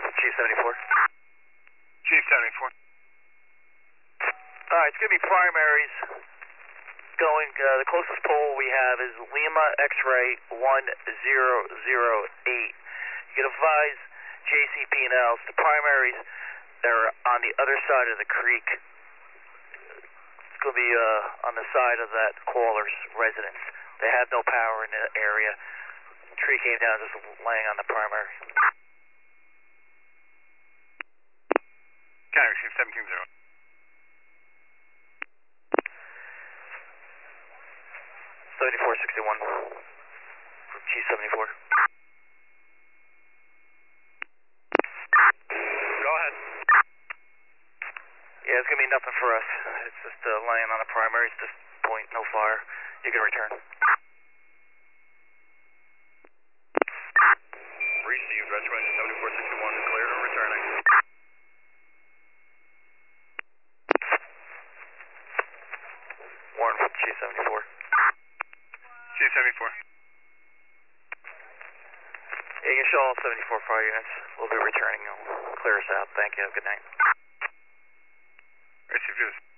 Warren, Chief 74. Chief 74. Alright, it's going to be primaries. Going, the closest pole we have is Lima X-ray 1008. You can advise JCP&Ls, the primaries, they're on the other side of the creek. It's going to be on the side of that caller's residence. They have no power in the area. The tree came down just laying on the primary. County, receive 17-0. 7461 from G74. Go ahead. Yeah, it's going to be nothing for us. It's just laying on the primaries at this point, no fire. You can return. Received, retromission 7461 is cleared and returning. Warren from G74. G74. You can show all 74 fire units. We'll be returning. You'll clear us out. Thank you. Have a good night. Received.